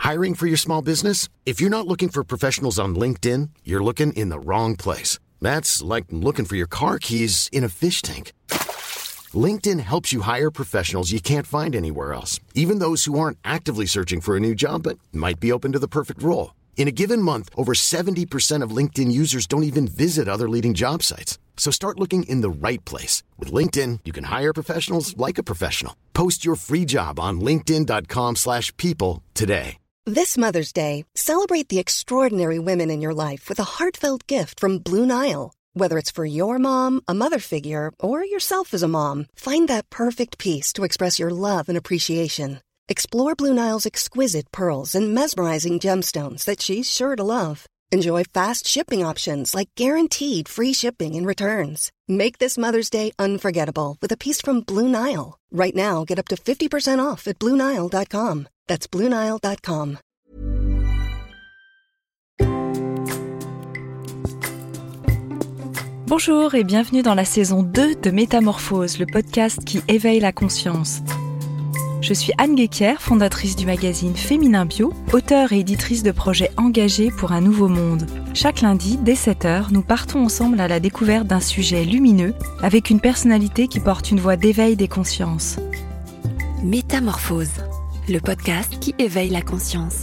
Hiring for your small business? If you're not looking for professionals on LinkedIn, you're looking in the wrong place. That's like looking for your car keys in a fish tank. LinkedIn helps you hire professionals you can't find anywhere else, even those who aren't actively searching for a new job but might be open to the perfect role. In a given month, over 70% of LinkedIn users don't even visit other leading job sites. So start looking in the right place. With LinkedIn, you can hire professionals like a professional. Post your free job on linkedin.com/people today. This Mother's Day, celebrate the extraordinary women in your life with a heartfelt gift from Blue Nile. Whether it's for your mom, a mother figure, or yourself as a mom, find that perfect piece to express your love and appreciation. Explore Blue Nile's exquisite pearls and mesmerizing gemstones that she's sure to love. Enjoy fast shipping options like guaranteed free shipping and returns. Make this Mother's Day unforgettable with a piece from Blue Nile. Right now, get up to 50% off at BlueNile.com. That's BlueNile.com. Bonjour et bienvenue dans la saison 2 de Métamorphose, le podcast qui éveille la conscience. Je suis Anne Guéquière, fondatrice du magazine Féminin Bio, auteure et éditrice de projets engagés pour un nouveau monde. Chaque lundi, dès 7h, nous partons ensemble à la découverte d'un sujet lumineux avec une personnalité qui porte une voix d'éveil des consciences. Métamorphose, le podcast qui éveille la conscience.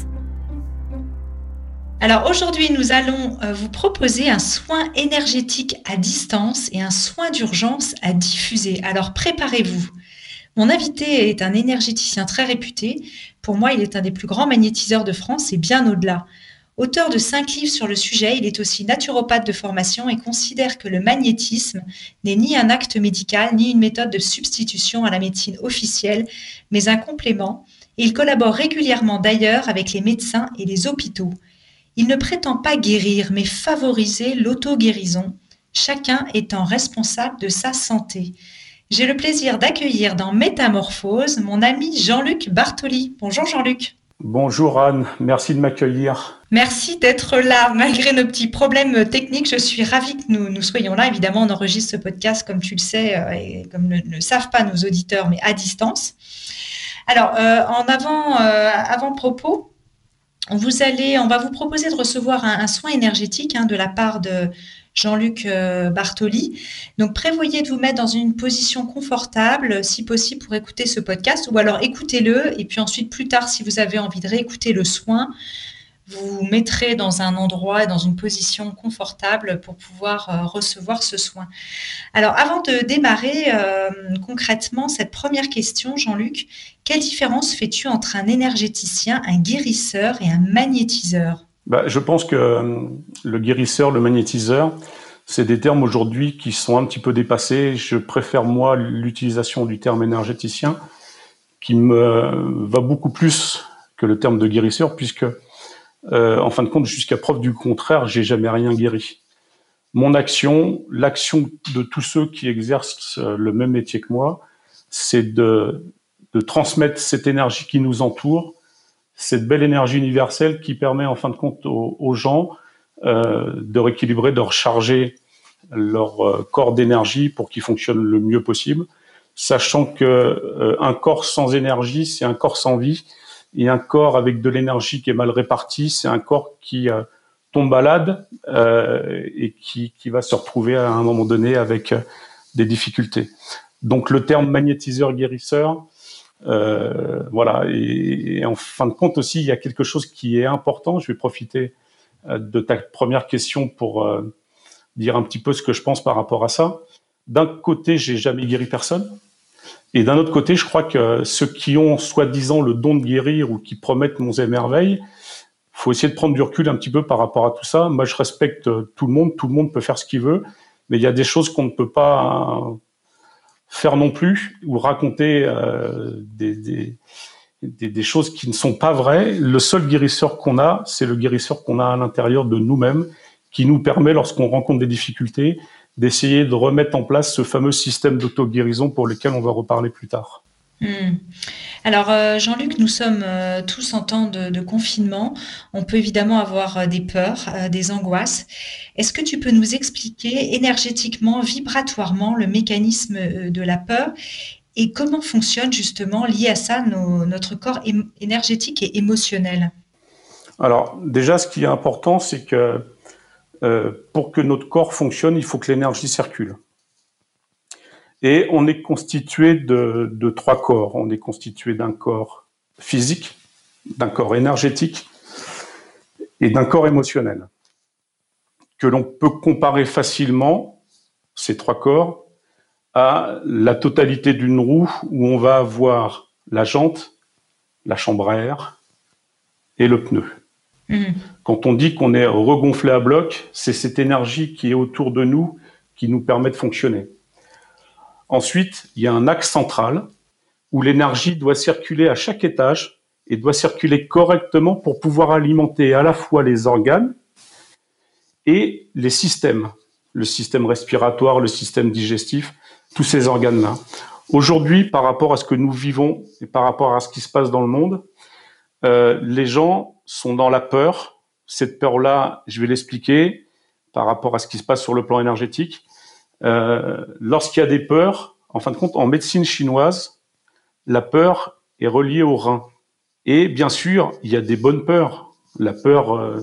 Alors aujourd'hui, nous allons vous proposer un soin énergétique à distance et un soin d'urgence à diffuser. Alors préparez-vous. Mon invité est un énergéticien très réputé. Pour moi, il est un des plus grands magnétiseurs de France et bien au-delà. Auteur de 5 livres sur le sujet, il est aussi naturopathe de formation et considère que le magnétisme n'est ni un acte médical, ni une méthode de substitution à la médecine officielle, mais un complément. Et il collabore régulièrement d'ailleurs avec les médecins et les hôpitaux. Il ne prétend pas guérir, mais favoriser l'auto-guérison, chacun étant responsable de sa santé. J'ai le plaisir d'accueillir dans Métamorphose mon ami Jean-Luc Bartoli. Bonjour Jean-Luc. Bonjour Anne, merci de m'accueillir. Merci d'être là. Malgré nos petits problèmes techniques, je suis ravie que nous soyons là. Évidemment, on enregistre ce podcast, comme tu le sais, et comme ne le savent pas nos auditeurs, mais à distance. Alors, en avant-propos, on va vous proposer de recevoir un soin énergétique de la part de Jean-Luc Bartoli. Donc, prévoyez de vous mettre dans une position confortable, si possible, pour écouter ce podcast, ou alors écoutez-le, et puis ensuite, plus tard, si vous avez envie de réécouter le soin, vous vous mettrez dans un endroit, dans une position confortable pour pouvoir recevoir ce soin. Alors, avant de démarrer concrètement cette première question, Jean-Luc, quelle différence fais-tu entre un énergéticien, un guérisseur et un magnétiseur ? Je pense que le guérisseur, le magnétiseur, c'est des termes aujourd'hui qui sont un petit peu dépassés. Je préfère, moi, l'utilisation du terme énergéticien, qui me va beaucoup plus que le terme de guérisseur, puisque, en fin de compte, jusqu'à preuve du contraire, j'ai jamais rien guéri. Mon action, l'action de tous ceux qui exercent le même métier que moi, c'est de transmettre cette énergie qui nous entoure, cette belle énergie universelle qui permet en fin de compte aux gens de rééquilibrer, de recharger leur corps d'énergie pour qu'il fonctionne le mieux possible, sachant que un corps sans énergie, c'est un corps sans vie, et un corps avec de l'énergie qui est mal répartie, c'est un corps qui tombe malade et qui va se retrouver à un moment donné avec des difficultés. Donc le terme magnétiseur-guérisseur, voilà, et en fin de compte aussi, il y a quelque chose qui est important. Je vais profiter de ta première question pour dire un petit peu ce que je pense par rapport à ça. D'un côté, j'ai jamais guéri personne, et d'un autre côté, je crois que ceux qui ont soi-disant le don de guérir ou qui promettent monts et merveilles, faut essayer de prendre du recul un petit peu par rapport à tout ça. Moi, je respecte tout le monde peut faire ce qu'il veut, mais il y a des choses qu'on ne peut pas faire non plus, ou raconter des choses qui ne sont pas vraies. Le seul guérisseur qu'on a, c'est le guérisseur qu'on a à l'intérieur de nous-mêmes, qui nous permet, lorsqu'on rencontre des difficultés, d'essayer de remettre en place ce fameux système d'auto-guérison pour lequel on va reparler plus tard. Alors Jean-Luc, nous sommes tous en temps de confinement. On peut évidemment avoir des peurs, des angoisses. Est-ce que tu peux nous expliquer énergétiquement, vibratoirement, le mécanisme de la peur et comment fonctionne justement, lié à ça, notre corps énergétique et émotionnel ? Alors déjà, ce qui est important, c'est que pour que notre corps fonctionne, il faut que l'énergie circule. Et on est constitué de 3 corps. On est constitué d'un corps physique, d'un corps énergétique et d'un corps émotionnel, que l'on peut comparer facilement, ces 3 corps, à la totalité d'une roue où on va avoir la jante, la chambre à air et le pneu. Quand on dit qu'on est regonflé à bloc, c'est cette énergie qui est autour de nous qui nous permet de fonctionner. Ensuite, il y a un axe central où l'énergie doit circuler à chaque étage et doit circuler correctement pour pouvoir alimenter à la fois les organes et les systèmes, le système respiratoire, le système digestif, tous ces organes-là. Aujourd'hui, par rapport à ce que nous vivons et par rapport à ce qui se passe dans le monde, les gens sont dans la peur. Cette peur-là, je vais l'expliquer par rapport à ce qui se passe sur le plan énergétique. Lorsqu'il y a des peurs, en fin de compte, en médecine chinoise, la peur est reliée au rein. Et bien sûr, il y a des bonnes peurs. La peur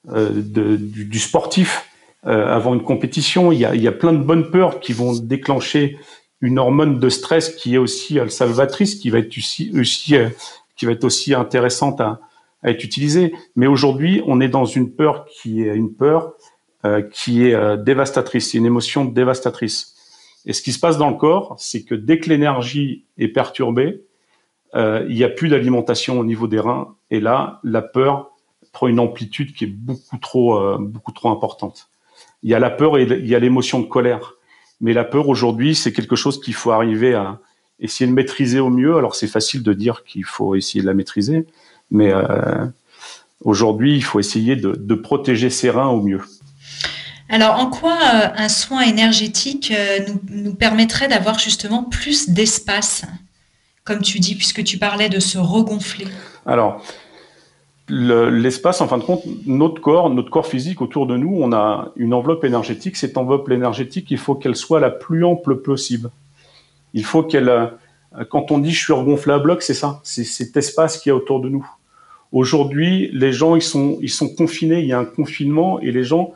du sportif avant une compétition, il y a plein de bonnes peurs qui vont déclencher une hormone de stress qui est aussi salvatrice, qui va être aussi intéressante à être utilisée. Mais aujourd'hui, on est dans une peur qui est dévastatrice, c'est une émotion dévastatrice. Et ce qui se passe dans le corps, c'est que dès que l'énergie est perturbée, il n'y a plus d'alimentation au niveau des reins. Et là, la peur prend une amplitude qui est beaucoup trop importante. Il y a la peur et il y a l'émotion de colère. Mais la peur, aujourd'hui, c'est quelque chose qu'il faut arriver à essayer de maîtriser au mieux. Alors, c'est facile de dire qu'il faut essayer de la maîtriser, mais aujourd'hui, il faut essayer de protéger ses reins au mieux. Alors, en quoi un soin énergétique nous permettrait d'avoir justement plus d'espace, comme tu dis, puisque tu parlais de se regonfler? Alors, l'espace, en fin de compte, notre corps physique autour de nous, on a une enveloppe énergétique. Cette enveloppe énergétique, il faut qu'elle soit la plus ample possible. Il faut quand on dit je suis regonflé à bloc, c'est ça, c'est cet espace qu'il y a autour de nous. Aujourd'hui, les gens, ils sont confinés, il y a un confinement et les gens,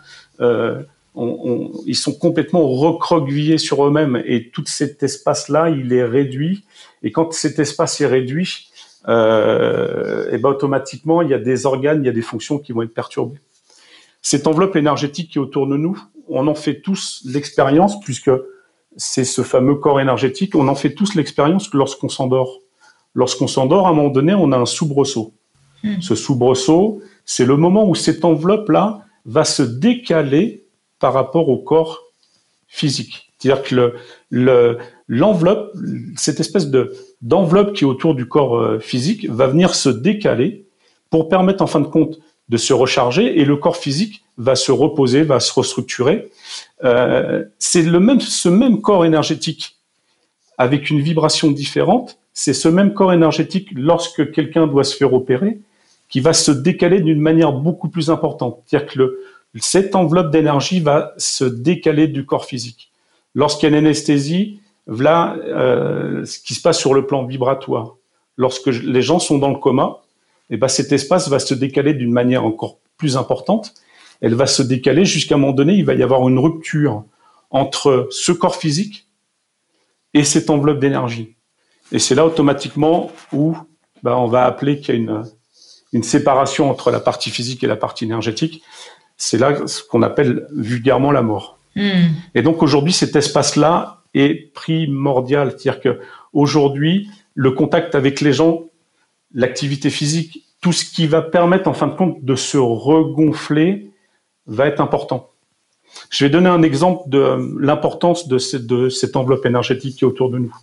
ils sont complètement recroquevillés sur eux-mêmes et tout cet espace-là, il est réduit. Et quand cet espace est réduit, automatiquement, il y a des organes, il y a des fonctions qui vont être perturbées. Cette enveloppe énergétique qui est autour de nous, on en fait tous l'expérience, puisque c'est ce fameux corps énergétique, on en fait tous l'expérience que lorsqu'on s'endort. Lorsqu'on s'endort, à un moment donné, on a un soubresaut. Ce soubresaut, c'est le moment où cette enveloppe-là va se décaler par rapport au corps physique. C'est-à-dire que l'enveloppe, cette espèce d'enveloppe qui est autour du corps physique, va venir se décaler pour permettre en fin de compte de se recharger et le corps physique va se reposer, va se restructurer. C'est ce même corps énergétique avec une vibration différente. C'est ce même corps énergétique lorsque quelqu'un doit se faire opérer qui va se décaler d'une manière beaucoup plus importante. C'est-à-dire que cette enveloppe d'énergie va se décaler du corps physique. Lorsqu'il y a une anesthésie, voilà ce qui se passe sur le plan vibratoire. Lorsque les gens sont dans le coma, cet espace va se décaler d'une manière encore plus importante. Elle va se décaler jusqu'à un moment donné, il va y avoir une rupture entre ce corps physique et cette enveloppe d'énergie. Et c'est là automatiquement où on va appeler qu'il y a une séparation entre la partie physique et la partie énergétique. C'est là ce qu'on appelle vulgairement la mort. Et donc aujourd'hui, cet espace-là est primordial. C'est-à-dire qu'aujourd'hui, le contact avec les gens, l'activité physique, tout ce qui va permettre en fin de compte de se regonfler va être important. Je vais donner un exemple de l'importance de cette enveloppe énergétique qui est autour de nous.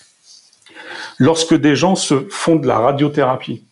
Lorsque des gens se font de la radiothérapie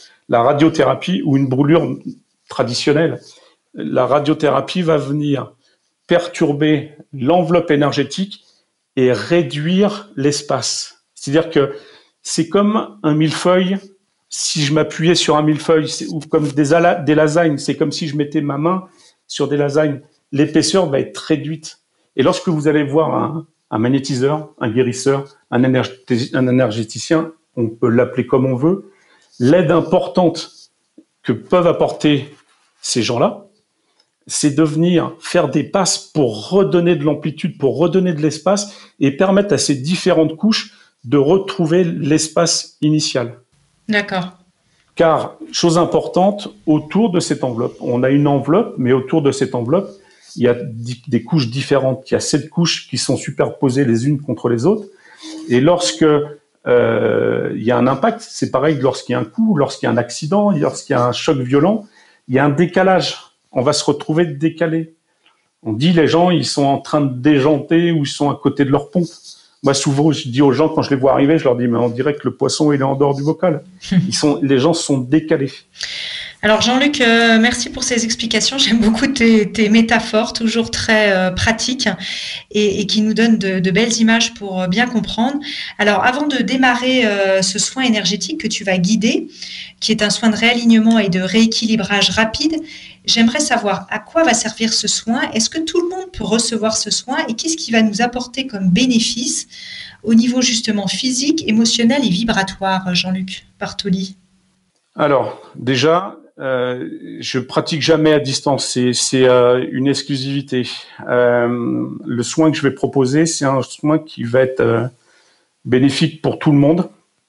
ou une brûlure traditionnelle, la radiothérapie va venir perturber l'enveloppe énergétique et réduire l'espace. C'est-à-dire que c'est comme un millefeuille. Si je m'appuyais sur un millefeuille, ou comme des lasagnes, c'est comme si je mettais ma main sur des lasagnes. L'épaisseur va être réduite. Et lorsque vous allez voir un magnétiseur, un guérisseur, un énergéticien, on peut l'appeler comme on veut, l'aide importante que peuvent apporter ces gens-là, c'est de venir faire des passes pour redonner de l'amplitude, pour redonner de l'espace et permettre à ces différentes couches de retrouver l'espace initial. D'accord. Car, chose importante, autour de cette enveloppe, on a une enveloppe, mais autour de cette enveloppe, il y a des couches différentes. Il y a 7 couches qui sont superposées les unes contre les autres. Et lorsque il y a un impact, c'est pareil lorsqu'il y a un coup, lorsqu'il y a un accident, lorsqu'il y a un choc violent, il y a un décalage. On va se retrouver décalé. On dit les gens, ils sont en train de déjanter ou ils sont à côté de leur pompe. Moi, souvent, je dis aux gens, quand je les vois arriver, je leur dis, mais on dirait que le poisson, il est en dehors du bocal. Les gens sont décalés. Alors Jean-Luc, merci pour ces explications. J'aime beaucoup tes métaphores, toujours très pratiques et qui nous donnent de belles images pour bien comprendre. Alors avant de démarrer ce soin énergétique que tu vas guider, qui est un soin de réalignement et de rééquilibrage rapide, j'aimerais savoir à quoi va servir ce soin. Est-ce que tout le monde peut recevoir ce soin et qu'est-ce qui va nous apporter comme bénéfice au niveau justement physique, émotionnel et vibratoire, Jean-Luc Bartoli? Alors déjà, je pratique jamais à distance, c'est une exclusivité. Le soin que je vais proposer, c'est un soin qui va être bénéfique pour tout le monde,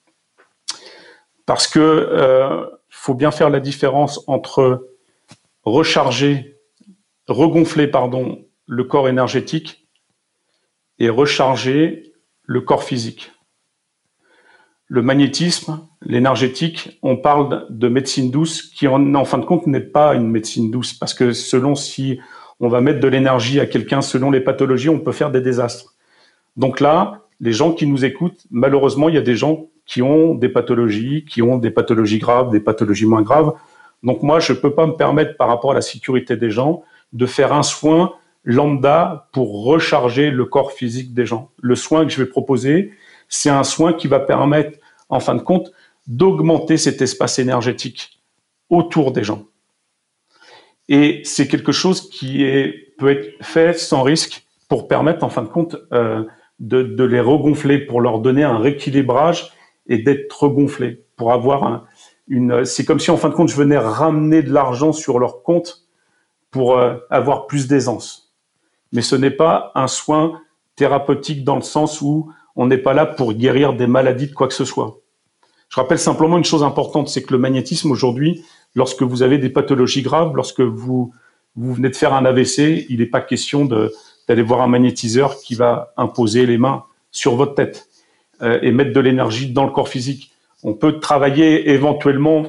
parce que faut bien faire la différence entre gonfler le corps énergétique et recharger le corps physique. Le magnétisme, l'énergétique, on parle de médecine douce qui, en fin de compte, n'est pas une médecine douce parce que selon si on va mettre de l'énergie à quelqu'un, selon les pathologies, on peut faire des désastres. Donc là, les gens qui nous écoutent, malheureusement, il y a des gens qui ont des pathologies graves, des pathologies moins graves. Donc moi, je peux pas me permettre, par rapport à la sécurité des gens, de faire un soin lambda pour recharger le corps physique des gens. Le soin que je vais proposer, c'est un soin qui va permettre, en fin de compte, d'augmenter cet espace énergétique autour des gens. Et c'est quelque chose qui peut être fait sans risque pour permettre, en fin de compte, de les regonfler, pour leur donner un rééquilibrage et d'être regonflés, pour avoir c'est comme si, en fin de compte, je venais ramener de l'argent sur leur compte pour avoir plus d'aisance. Mais ce n'est pas un soin thérapeutique dans le sens où on n'est pas là pour guérir des maladies de quoi que ce soit. Je rappelle simplement une chose importante, c'est que le magnétisme aujourd'hui, lorsque vous avez des pathologies graves, lorsque vous venez de faire un AVC, il n'est pas question d'aller voir un magnétiseur qui va imposer les mains sur votre tête et mettre de l'énergie dans le corps physique. On peut travailler éventuellement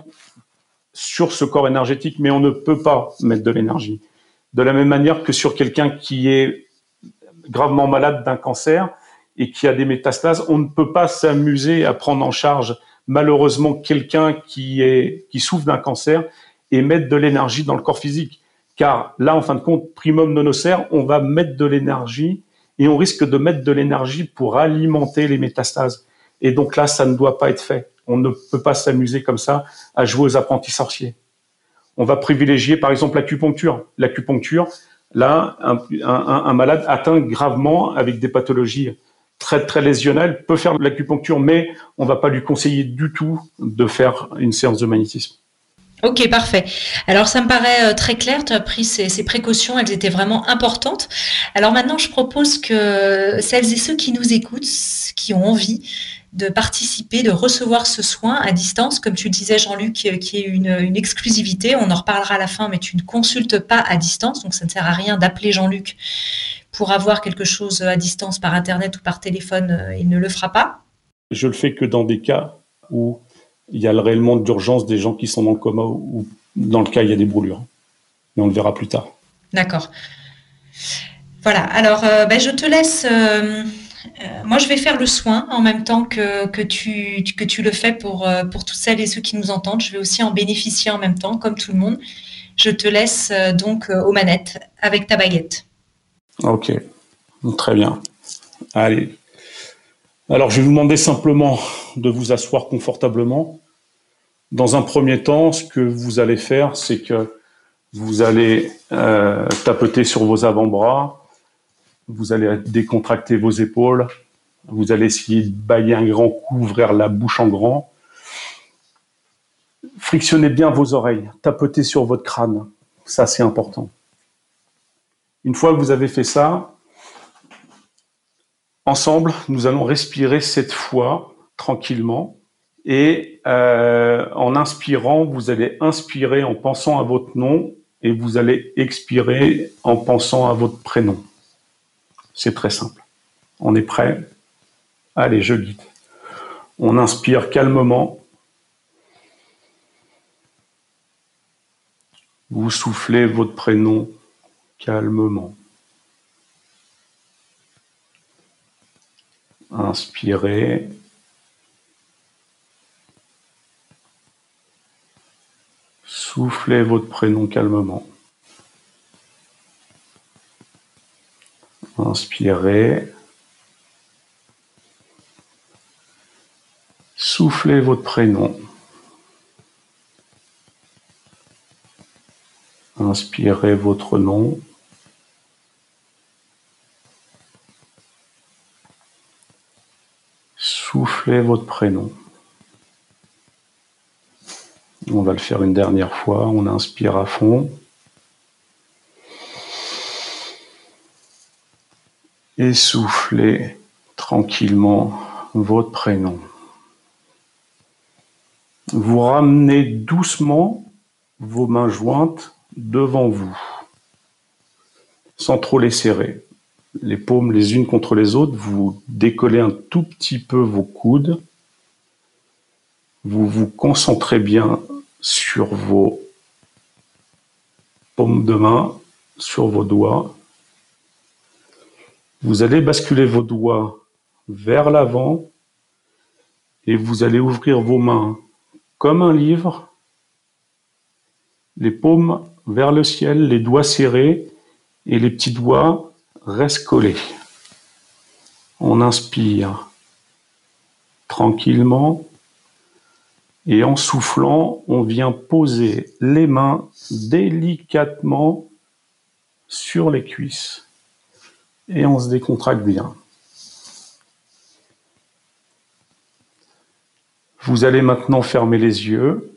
sur ce corps énergétique, mais on ne peut pas mettre de l'énergie. De la même manière que sur quelqu'un qui est gravement malade d'un cancer et qui a des métastases, on ne peut pas s'amuser à prendre en charge malheureusement quelqu'un qui souffre d'un cancer et mettre de l'énergie dans le corps physique. Car là, en fin de compte, primum non nocere, on va mettre de l'énergie et on risque de mettre de l'énergie pour alimenter les métastases. Et donc là, ça ne doit pas être fait. On ne peut pas s'amuser comme ça à jouer aux apprentis sorciers. On va privilégier, par exemple, l'acupuncture. L'acupuncture, là, un malade atteint gravement avec des pathologies très, très lésionnelles peut faire de l'acupuncture, mais on ne va pas lui conseiller du tout de faire une séance de magnétisme. Ok, parfait. Alors, ça me paraît très clair. Tu as pris ces précautions. Elles étaient vraiment importantes. Alors maintenant, je propose que celles et ceux qui nous écoutent, qui ont envie de participer, de recevoir ce soin à distance, comme tu le disais, Jean-Luc, qui est une exclusivité. On en reparlera à la fin, mais tu ne consultes pas à distance. Donc, ça ne sert à rien d'appeler Jean-Luc pour avoir quelque chose à distance par Internet ou par téléphone. Il ne le fera pas. Je le fais que dans des cas où il y a réellement d'urgence, des gens qui sont dans le coma ou dans le cas il y a des brûlures. Mais on le verra plus tard. D'accord. Voilà. Alors, je te laisse. Moi, je vais faire le soin en même temps que tu le fais pour toutes celles et ceux qui nous entendent. Je vais aussi en bénéficier en même temps, comme tout le monde. Je te laisse donc aux manettes avec ta baguette. Ok. Très bien. Allez. Alors, je vais vous demander simplement de vous asseoir confortablement. Dans un premier temps, ce que vous allez faire, c'est que vous allez tapoter sur vos avant-bras, vous allez décontracter vos épaules, vous allez essayer de bailler un grand coup, ouvrir la bouche en grand. Frictionnez bien vos oreilles, tapotez sur votre crâne. Ça, c'est important. Une fois que vous avez fait ça, ensemble, nous allons respirer 7 fois tranquillement. Et en inspirant, vous allez inspirer en pensant à votre nom et vous allez expirer en pensant à votre prénom. C'est très simple. On est prêt? Allez, je guide. On inspire calmement. Vous soufflez votre prénom calmement. Inspirez. Soufflez votre prénom calmement. Inspirez. Soufflez votre prénom. Inspirez votre nom. Soufflez votre prénom. On va le faire une dernière fois. On inspire à fond. Et soufflez tranquillement votre prénom. Vous ramenez doucement vos mains jointes devant vous, sans trop les serrer. Les paumes les unes contre les autres, vous décollez un tout petit peu vos coudes. Vous vous concentrez bien sur vos paumes de main, sur vos doigts. Vous allez basculer vos doigts vers l'avant et vous allez ouvrir vos mains comme un livre, les paumes vers le ciel, les doigts serrés et les petits doigts restent collés. On inspire tranquillement et en soufflant, on vient poser les mains délicatement sur les cuisses et on se décontracte bien. Vous allez maintenant fermer les yeux.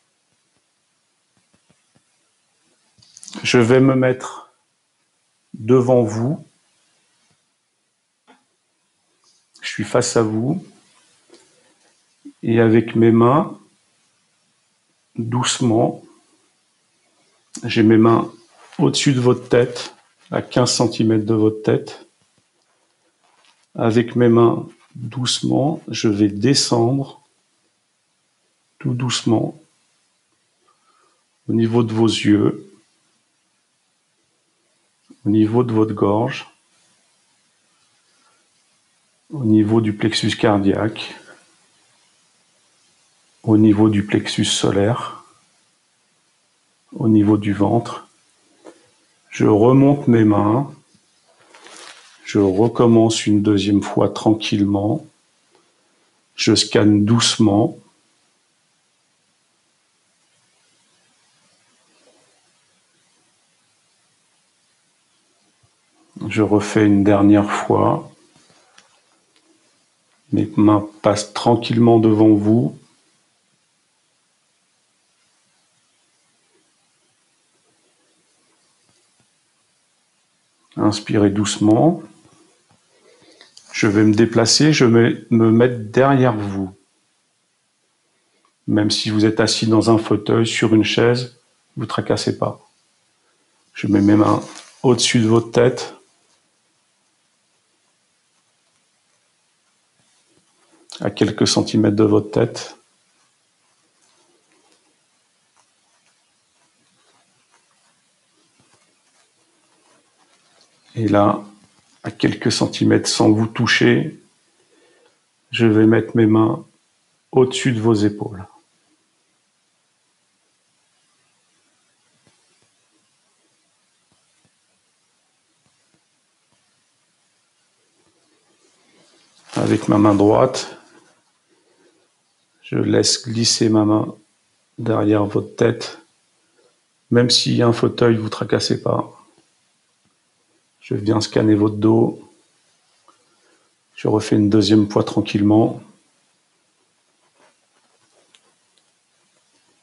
Je vais me mettre devant vous. Je suis face à vous. Et avec mes mains, doucement, j'ai mes mains au-dessus de votre tête, à 15 cm de votre tête. Avec mes mains, doucement, je vais descendre, tout doucement, au niveau de vos yeux, au niveau de votre gorge, au niveau du plexus cardiaque, au niveau du plexus solaire, au niveau du ventre. Je remonte mes mains, je recommence une deuxième fois tranquillement, je scanne doucement. Je refais une dernière fois. Mes mains passent tranquillement devant vous. Inspirez doucement. Je vais me déplacer, je vais me mettre derrière vous. Même si vous êtes assis dans un fauteuil, sur une chaise, ne vous tracassez pas. Je mets mes mains au-dessus de votre tête. À quelques centimètres de votre tête. Et là, à quelques centimètres sans vous toucher, je vais mettre mes mains au-dessus de vos épaules. Avec ma main droite, je laisse glisser ma main derrière votre tête. Même s'il y a un fauteuil, ne vous tracassez pas. Je viens scanner votre dos. Je refais une deuxième fois tranquillement.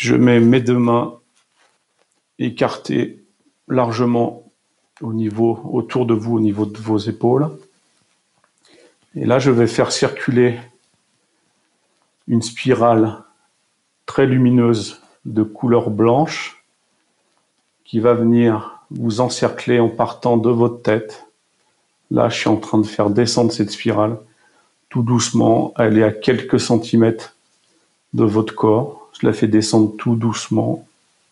Je mets mes deux mains écartées largement autour de vous, au niveau de vos épaules. Et là, je vais faire circuler une spirale très lumineuse de couleur blanche qui va venir vous encercler en partant de votre tête. Là, je suis en train de faire descendre cette spirale tout doucement. Elle est à quelques centimètres de votre corps. Je la fais descendre tout doucement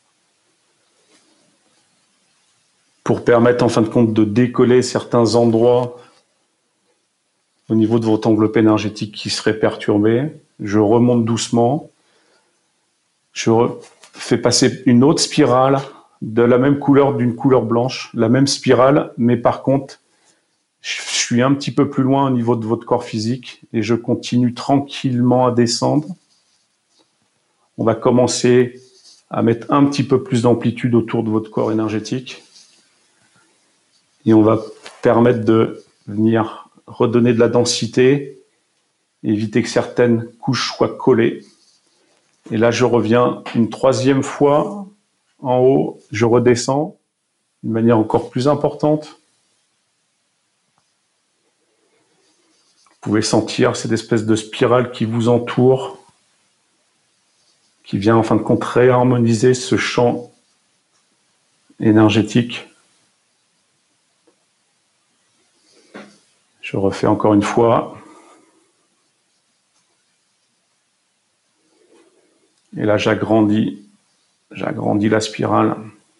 pour permettre en fin de compte de décoller certains endroits au niveau de votre enveloppe énergétique qui serait perturbée. Je remonte doucement. Je fais passer une autre spirale de la même couleur, d'une couleur blanche, la même spirale, mais par contre, je suis un petit peu plus loin au niveau de votre corps physique et je continue tranquillement à descendre. On va commencer à mettre un petit peu plus d'amplitude autour de votre corps énergétique et on va permettre de venir redonner de la densité, éviter que certaines couches soient collées. Et là, je reviens une troisième fois en haut, je redescends d'une manière encore plus importante. Vous pouvez sentir cette espèce de spirale qui vous entoure, qui vient en fin de compte réharmoniser ce champ énergétique. Je refais encore une fois. Et là, j'agrandis la spirale.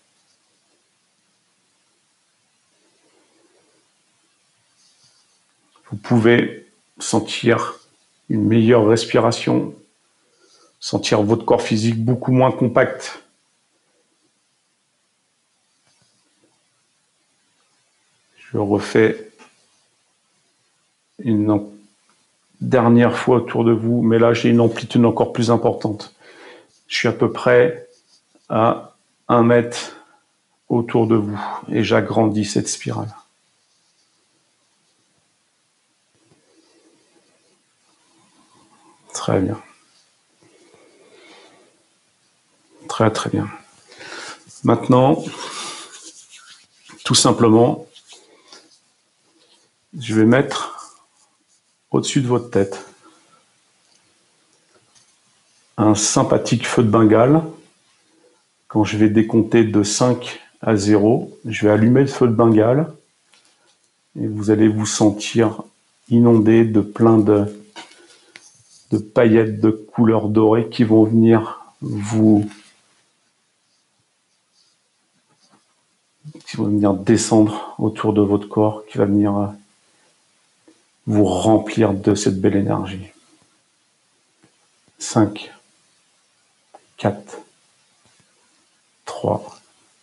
Vous pouvez sentir une meilleure respiration, sentir votre corps physique beaucoup moins compact. Je refais une dernière fois autour de vous, mais là, j'ai une amplitude encore plus importante. Je suis à peu près à 1 mètre autour de vous et j'agrandis cette spirale. Très bien. Très très bien. Maintenant, tout simplement, je vais mettre au-dessus de votre tête un sympathique feu de Bengale. Quand je vais décompter de 5 à 0, je vais allumer le feu de Bengale et vous allez vous sentir inondé de plein de paillettes de couleur dorée qui vont venir descendre autour de votre corps, qui va venir vous remplir de cette belle énergie. 5, 4, 3,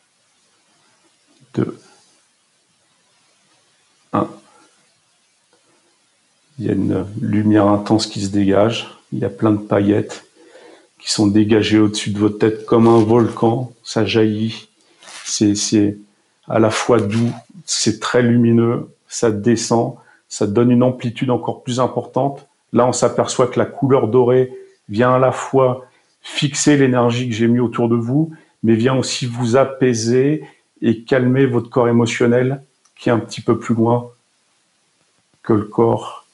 2, 1. Il y a une lumière intense qui se dégage. Il y a plein de paillettes qui sont dégagées au-dessus de votre tête comme un volcan. Ça jaillit. C'est à la fois doux, c'est très lumineux, ça descend, ça donne une amplitude encore plus importante. Là, on s'aperçoit que la couleur dorée vient à la fois fixer l'énergie que j'ai mis autour de vous, mais vient aussi vous apaiser et calmer votre corps émotionnel qui est un petit peu plus loin que le corps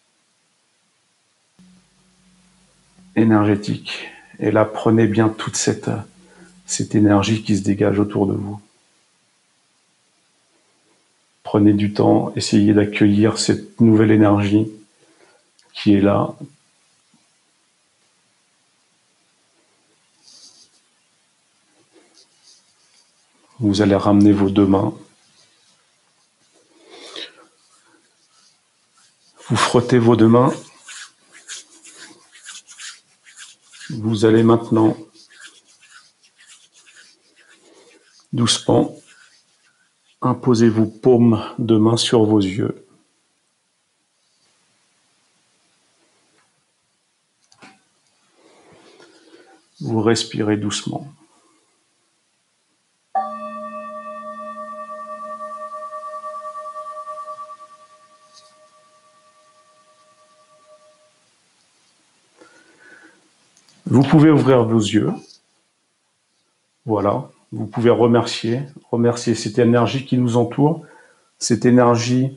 énergétique. Et là, prenez bien toute cette énergie qui se dégage autour de vous. Prenez du temps, essayez d'accueillir cette nouvelle énergie qui est là. Vous allez ramener vos deux mains. Vous frottez vos deux mains. Vous allez maintenant doucement imposer vos paumes de main sur vos yeux. Vous respirez doucement. Vous pouvez ouvrir vos yeux Voilà, vous pouvez remercier cette énergie qui nous entoure, cette énergie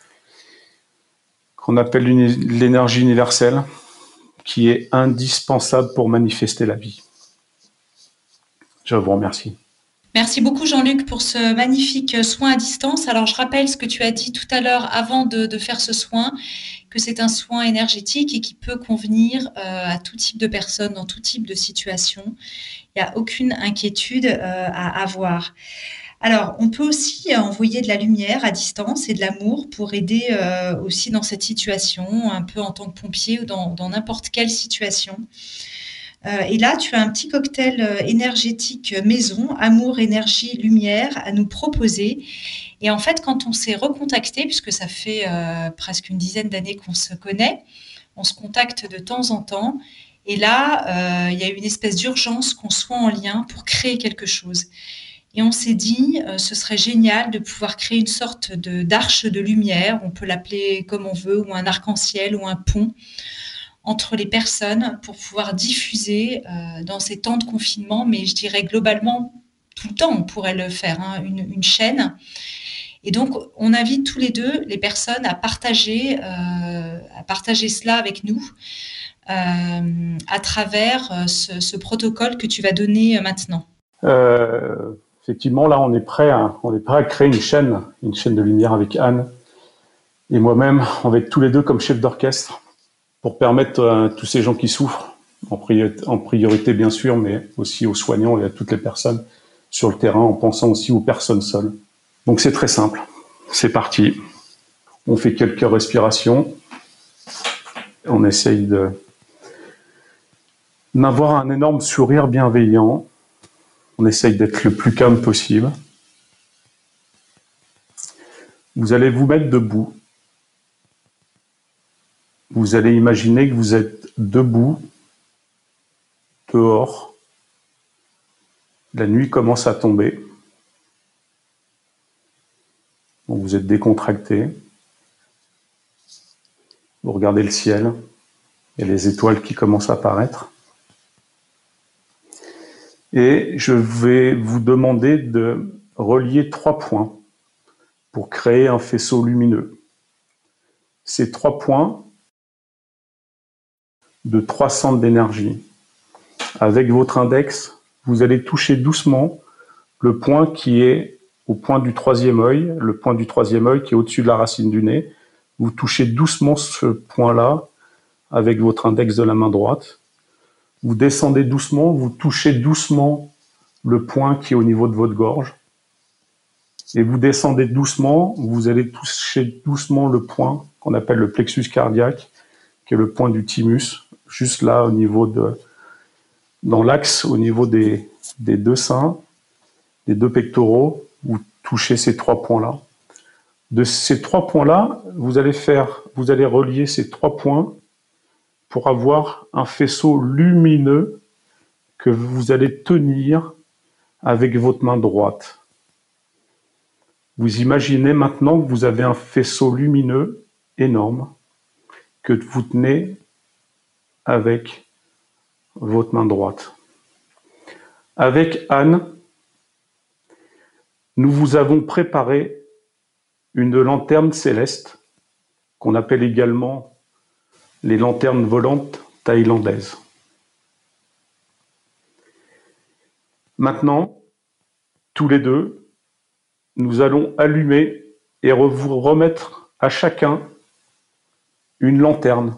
qu'on appelle l'énergie universelle, qui est indispensable pour manifester la vie. Je vous remercie. Merci beaucoup Jean-Luc pour ce magnifique soin à distance. Alors je rappelle ce que tu as dit tout à l'heure avant de faire ce soin, que c'est un soin énergétique et qui peut convenir à tout type de personnes, dans tout type de situation. Il n'y a aucune inquiétude à avoir. Alors, on peut aussi envoyer de la lumière à distance et de l'amour pour aider aussi dans cette situation, un peu en tant que pompier ou dans n'importe quelle situation. Et là, tu as un petit cocktail énergétique maison, amour, énergie, lumière à nous proposer. Et en fait, quand on s'est recontacté, puisque ça fait presque une dizaine d'années qu'on se connaît, on se contacte de temps en temps. Et là, il y a eu une espèce d'urgence qu'on soit en lien pour créer quelque chose. Et on s'est dit, ce serait génial de pouvoir créer une sorte d'arche de lumière, on peut l'appeler comme on veut, ou un arc-en-ciel, ou un pont, entre les personnes pour pouvoir diffuser dans ces temps de confinement, mais je dirais globalement, tout le temps, on pourrait le faire, une chaîne. Et donc, on invite tous les deux les personnes à partager cela avec nous à travers ce protocole que tu vas donner maintenant. Effectivement, là, on est prêt à créer une chaîne de lumière avec Anne et moi-même. On va être tous les deux comme chefs d'orchestre pour permettre à tous ces gens qui souffrent, en priorité bien sûr, mais aussi aux soignants et à toutes les personnes sur le terrain, en pensant aussi aux personnes seules. Donc c'est très simple, c'est parti. On fait quelques respirations, on essaye d'avoir un énorme sourire bienveillant, on essaye d'être le plus calme possible. Vous allez vous mettre debout. Vous allez imaginer que vous êtes debout, dehors. La nuit commence à tomber. Donc vous êtes décontracté. Vous regardez le ciel. Il y a les étoiles qui commencent à apparaître. Et je vais vous demander de relier 3 points pour créer un faisceau lumineux. Ces 3 points de 3 centres d'énergie. Avec votre index, vous allez toucher doucement le point qui est au point du 3e œil, le point du 3e œil qui est au-dessus de la racine du nez. Vous touchez doucement ce point-là avec votre index de la main droite. Vous descendez doucement, vous touchez doucement le point qui est au niveau de votre gorge. Et vous descendez doucement, vous allez toucher doucement le point qu'on appelle le plexus cardiaque, qui est le point du thymus, juste là au niveau dans l'axe, au niveau des 2 seins, des 2 pectoraux, vous touchez ces 3 points-là. De ces 3 points-là, vous allez relier ces 3 points pour avoir un faisceau lumineux que vous allez tenir avec votre main droite. Vous imaginez maintenant que vous avez un faisceau lumineux énorme que vous tenez avec votre main droite. Avec Anne, nous vous avons préparé une lanterne céleste qu'on appelle également les lanternes volantes thaïlandaises. Maintenant, tous les deux, nous allons allumer et vous remettre à chacun une lanterne.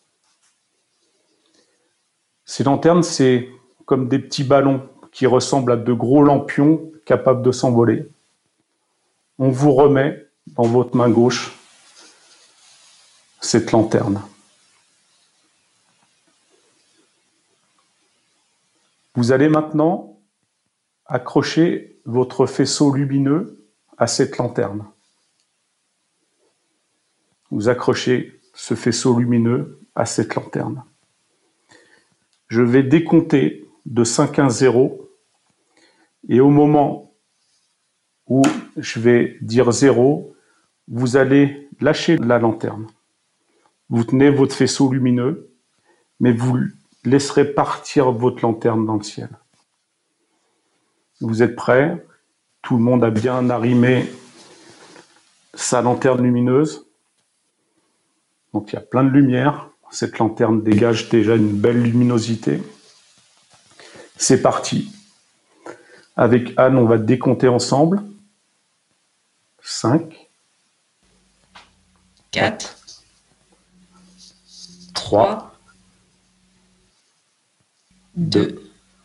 Ces lanternes, c'est comme des petits ballons qui ressemblent à de gros lampions capables de s'envoler. On vous remet dans votre main gauche cette lanterne. Vous allez maintenant accrocher votre faisceau lumineux à cette lanterne. Vous accrochez ce faisceau lumineux à cette lanterne. Je vais décompter de 5 à 0 et au moment où je vais dire 0, vous allez lâcher la lanterne. Vous tenez votre faisceau lumineux, mais vous laisserez partir votre lanterne dans le ciel. Vous êtes prêts? Tout le monde a bien arrimé sa lanterne lumineuse. Donc il y a plein de lumière. Cette lanterne dégage déjà une belle luminosité. C'est parti. Avec Anne, on va décompter ensemble. 5, 4, 3, 2,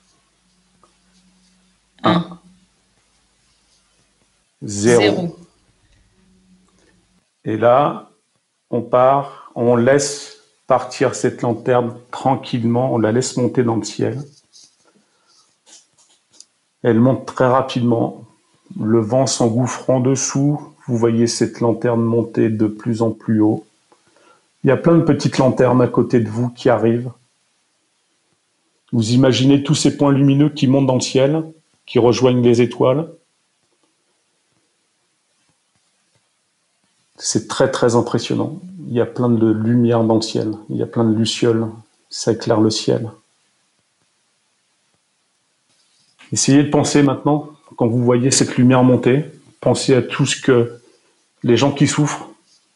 1, 0. Et là, on part, on laisse partir cette lanterne tranquillement, on la laisse monter dans le ciel. Elle monte très rapidement, le vent s'engouffre en dessous, vous voyez cette lanterne monter de plus en plus haut. Il y a plein de petites lanternes à côté de vous qui arrivent. Vous imaginez tous ces points lumineux qui montent dans le ciel, qui rejoignent les étoiles. C'est très très impressionnant. Il y a plein de lumière dans le ciel, il y a plein de lucioles, ça éclaire le ciel. Essayez de penser maintenant, quand vous voyez cette lumière monter, pensez à tout ce que les gens qui souffrent,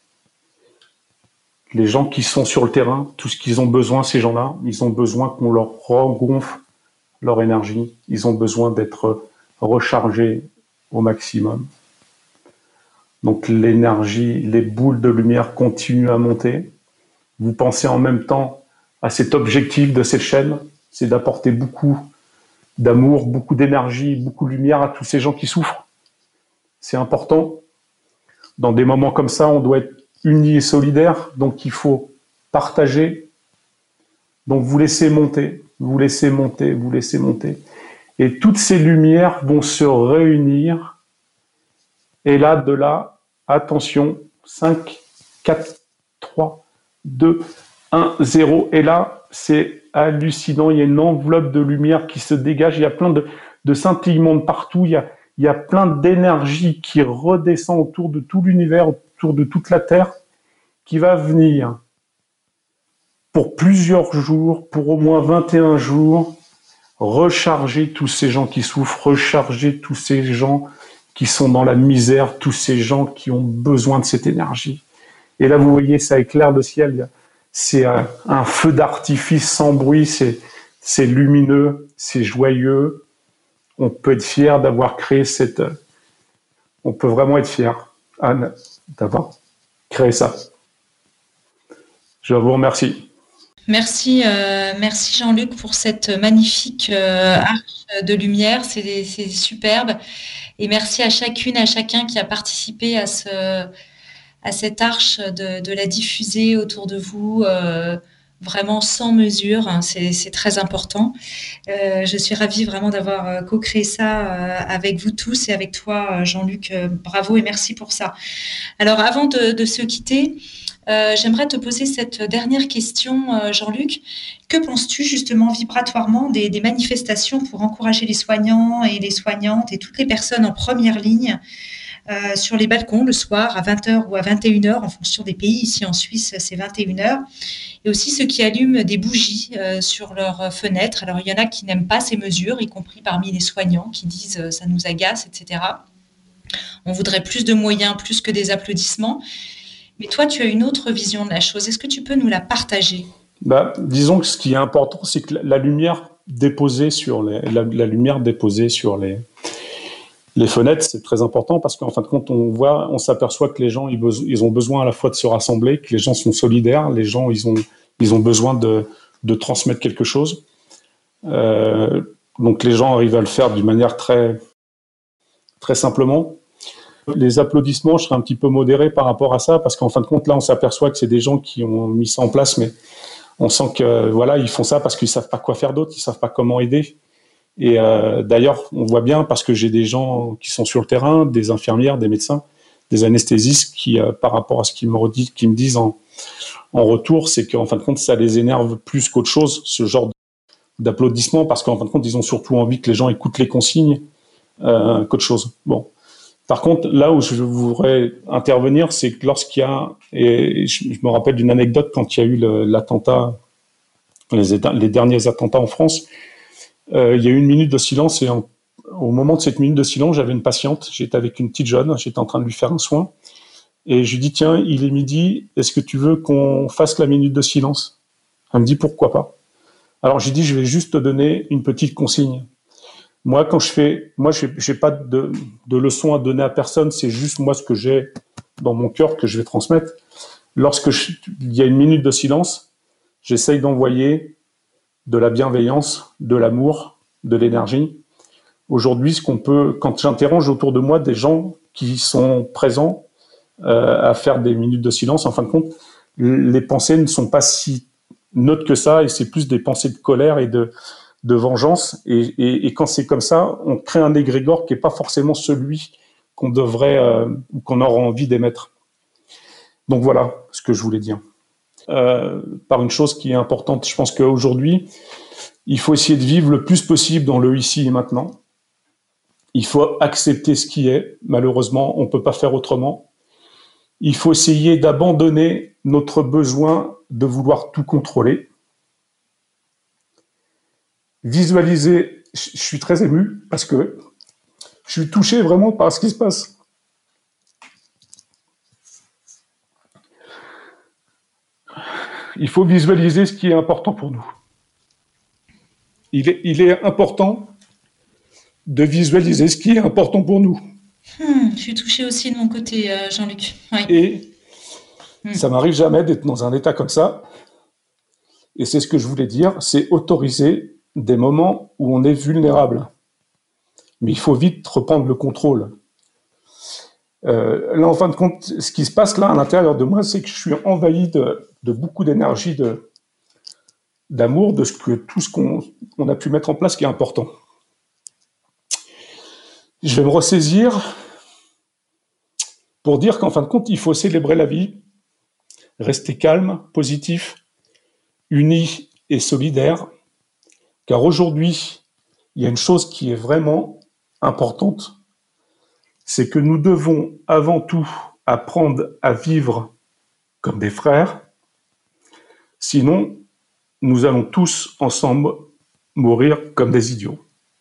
les gens qui sont sur le terrain, tout ce qu'ils ont besoin, ces gens-là, ils ont besoin qu'on leur regonfle leur énergie, ils ont besoin d'être rechargés au maximum. Donc l'énergie, les boules de lumière continuent à monter. Vous pensez en même temps à cet objectif de cette chaîne, c'est d'apporter beaucoup d'amour, beaucoup d'énergie, beaucoup de lumière à tous ces gens qui souffrent. C'est important. Dans des moments comme ça, on doit être unis et solidaires, donc il faut partager. Donc vous laissez monter, vous laissez monter, vous laissez monter. Et toutes ces lumières vont se réunir. Et là, de là, attention, 5, 4, 3, 2, 1, 0. Et là, c'est hallucinant. Il y a une enveloppe de lumière qui se dégage. Il y a plein de scintillements de partout. Il y a plein d'énergie qui redescend autour de tout l'univers, autour de toute la Terre, qui va venir pour plusieurs jours, pour au moins 21 jours, recharger tous ces gens qui souffrent, recharger tous ces gens qui sont dans la misère, tous ces gens qui ont besoin de cette énergie. Et là, vous voyez, ça éclaire le ciel. C'est un feu d'artifice sans bruit, c'est lumineux, c'est joyeux. On peut être fier d'avoir créé cette... On peut vraiment être fier, Anne, d'avoir créé ça. Je vous remercie. Merci Jean-Luc pour cette magnifique arche de lumière, c'est superbe. Et merci à chacune, à chacun qui a participé à cette arche de la diffuser autour de vous, vraiment sans mesure. Hein, c'est très important. Je suis ravie vraiment d'avoir co-créé ça avec vous tous et avec toi, Jean-Luc. Bravo et merci pour ça. Alors, avant de se quitter, j'aimerais te poser cette dernière question, Jean-Luc. Que penses-tu justement vibratoirement des manifestations pour encourager les soignants et les soignantes et toutes les personnes en première ligne sur les balcons le soir à 20h ou à 21h en fonction des pays? Ici en Suisse, c'est 21h. Et aussi ceux qui allument des bougies sur leurs fenêtres. Alors, il y en a qui n'aiment pas ces mesures, y compris parmi les soignants, qui disent ça nous agace, etc. On voudrait plus de moyens, plus que des applaudissements. Mais toi, tu as une autre vision de la chose. Est-ce que tu peux nous la partager? Disons que ce qui est important, c'est que la lumière déposée sur les fenêtres, c'est très important parce qu'en fin de compte, on s'aperçoit que les gens, ils ont besoin à la fois de se rassembler, que les gens sont solidaires, les gens, ils ont besoin de transmettre quelque chose. Donc les gens arrivent à le faire d'une manière très, très simplement. Les applaudissements, je serais un petit peu modéré par rapport à ça, parce qu'en fin de compte, là, on s'aperçoit que c'est des gens qui ont mis ça en place, mais on sent que voilà, ils font ça parce qu'ils savent pas quoi faire d'autre, ils savent pas comment aider. Et d'ailleurs, on voit bien, parce que j'ai des gens qui sont sur le terrain, des infirmières, des médecins, des anesthésistes, qui, par rapport à ce qu'ils me disent en retour, c'est qu'en fin de compte, ça les énerve plus qu'autre chose, ce genre d'applaudissements, parce qu'en fin de compte, ils ont surtout envie que les gens écoutent les consignes qu'autre chose. Bon. Par contre, là où je voudrais intervenir, c'est que lorsqu'il y a, et je me rappelle d'une anecdote quand il y a eu l'attentat, les derniers attentats en France, il y a eu une minute de silence et au moment de cette minute de silence, j'avais une patiente, j'étais avec une petite jeune, j'étais en train de lui faire un soin, et je lui dis, tiens, il est midi, est-ce que tu veux qu'on fasse la minute de silence ? Elle me dit, pourquoi pas ? Alors j'ai dit, je vais juste te donner une petite consigne. Moi, j'ai pas de leçon à donner à personne, c'est juste moi ce que j'ai dans mon cœur que je vais transmettre. Il y a une minute de silence, j'essaye d'envoyer de la bienveillance, de l'amour, de l'énergie. Aujourd'hui, quand j'interroge autour de moi des gens qui sont présents à faire des minutes de silence, en fin de compte, les pensées ne sont pas si neutres que ça, et c'est plus des pensées de colère et de vengeance. Et quand c'est comme ça, on crée un égrégore qui n'est pas forcément celui qu'on devrait ou qu'on aura envie d'émettre. Donc voilà ce que je voulais dire. Par une chose qui est importante, je pense qu'aujourd'hui, il faut essayer de vivre le plus possible dans le ici et maintenant. Il faut accepter ce qui est. Malheureusement, on ne peut pas faire autrement. Il faut essayer d'abandonner notre besoin de vouloir tout contrôler. Visualiser, je suis très ému parce que je suis touché vraiment par ce qui se passe. Il faut visualiser ce qui est important pour nous. Il est important de visualiser ce qui est important pour nous. Je suis touchée aussi de mon côté, Jean-Luc. Oui. Et ça m'arrive jamais d'être dans un état comme ça. Et c'est ce que je voulais dire, c'est autoriser des moments où on est vulnérable. Mais il faut vite reprendre le contrôle. Là, en fin de compte, ce qui se passe là à l'intérieur de moi, c'est que je suis envahi de beaucoup d'énergie, d'amour, de tout ce qu'on a pu mettre en place qui est important. Je vais me ressaisir pour dire qu'en fin de compte, il faut célébrer la vie, rester calme, positif, uni et solidaire, car aujourd'hui, il y a une chose qui est vraiment importante, c'est que nous devons avant tout apprendre à vivre comme des frères, sinon nous allons tous ensemble mourir comme des idiots.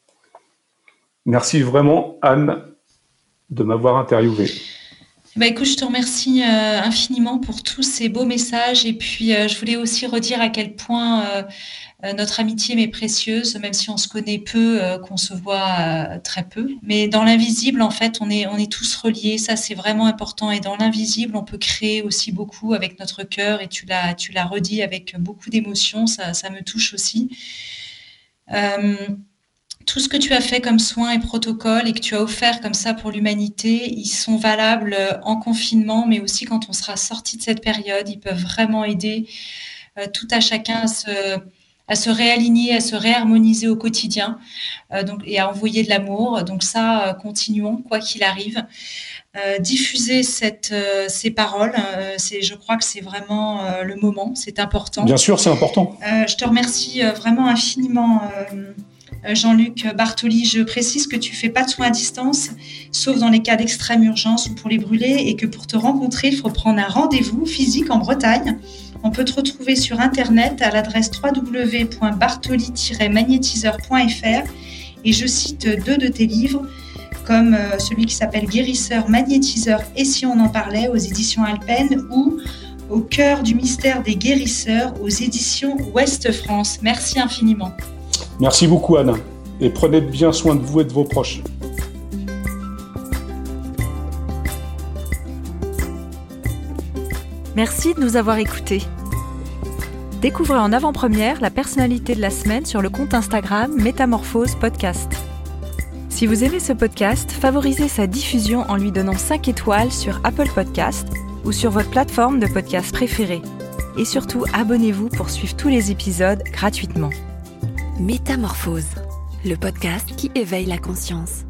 Merci vraiment, Anne, de m'avoir interviewé. Écoute, je te remercie infiniment pour tous ces beaux messages, et puis je voulais aussi redire à quel point notre amitié m'est précieuse, même si on se connaît peu, qu'on se voit très peu. Mais dans l'invisible, en fait, on est tous reliés. Ça, c'est vraiment important. Et dans l'invisible, on peut créer aussi beaucoup avec notre cœur. Et tu l'as redit avec beaucoup d'émotion. Ça me touche aussi. Tout ce que tu as fait comme soins et protocoles et que tu as offert comme ça pour l'humanité, ils sont valables en confinement, mais aussi quand on sera sorti de cette période. Ils peuvent vraiment aider tout à chacun à se réaligner, à se réharmoniser au quotidien, et à envoyer de l'amour. Donc ça, continuons, quoi qu'il arrive. Diffuser ces paroles, je crois que c'est vraiment le moment, c'est important. Bien sûr, c'est important. Je te remercie vraiment infiniment, Jean-Luc Bartoli. Je précise que tu ne fais pas de soins à distance, sauf dans les cas d'extrême urgence ou pour les brûlés, et que pour te rencontrer, il faut prendre un rendez-vous physique en Bretagne. On peut te retrouver sur Internet à l'adresse www.bartoli-magnétiseur.fr, et je cite 2 de tes livres, comme celui qui s'appelle Guérisseur, magnétiseur et si on en parlait aux éditions Alpen, ou Au cœur du mystère des guérisseurs aux éditions Ouest France. Merci infiniment. Merci beaucoup, Anne, et prenez bien soin de vous et de vos proches. Merci de nous avoir écoutés. Découvrez en avant-première la personnalité de la semaine sur le compte Instagram Métamorphose Podcast. Si vous aimez ce podcast, favorisez sa diffusion en lui donnant 5 étoiles sur Apple Podcast ou sur votre plateforme de podcast préférée. Et surtout, abonnez-vous pour suivre tous les épisodes gratuitement. Métamorphose, le podcast qui éveille la conscience.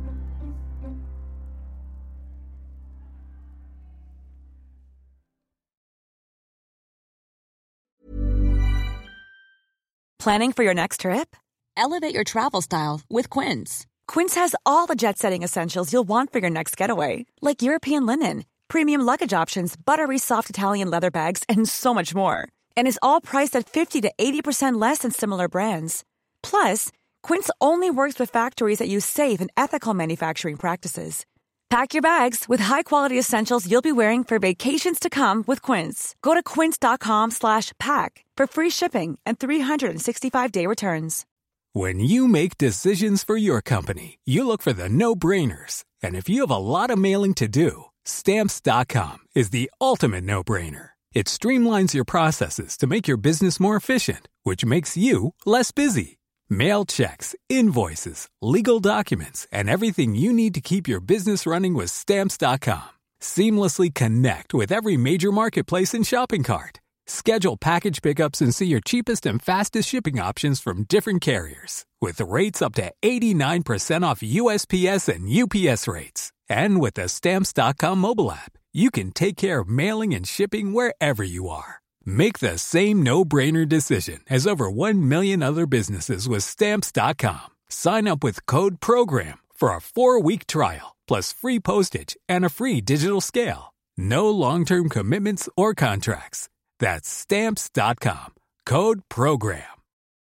Planning for your next trip? Elevate your travel style with Quince. Quince has all the jet-setting essentials you'll want for your next getaway, like European linen, premium luggage options, buttery soft Italian leather bags, and so much more. And is all priced at 50 to 80% less than similar brands. Plus, Quince only works with factories that use safe and ethical manufacturing practices. Pack your bags with high-quality essentials you'll be wearing for vacations to come with Quince. Go to quince.com/pack for free shipping and 365-day returns. When you make decisions for your company, you look for the no-brainers. And if you have a lot of mailing to do, Stamps.com is the ultimate no-brainer. It streamlines your processes to make your business more efficient, which makes you less busy. Mail checks, invoices, legal documents, and everything you need to keep your business running with Stamps.com. Seamlessly connect with every major marketplace and shopping cart. Schedule package pickups and see your cheapest and fastest shipping options from different carriers, with rates up to 89% off USPS and UPS rates. And with the Stamps.com mobile app, you can take care of mailing and shipping wherever you are. Make the same no-brainer decision as over 1 million other businesses with Stamps.com. Sign up with code PROGRAM for a 4-week trial, plus free postage and a free digital scale. No long-term commitments or contracts. That's Stamps.com. Code PROGRAM.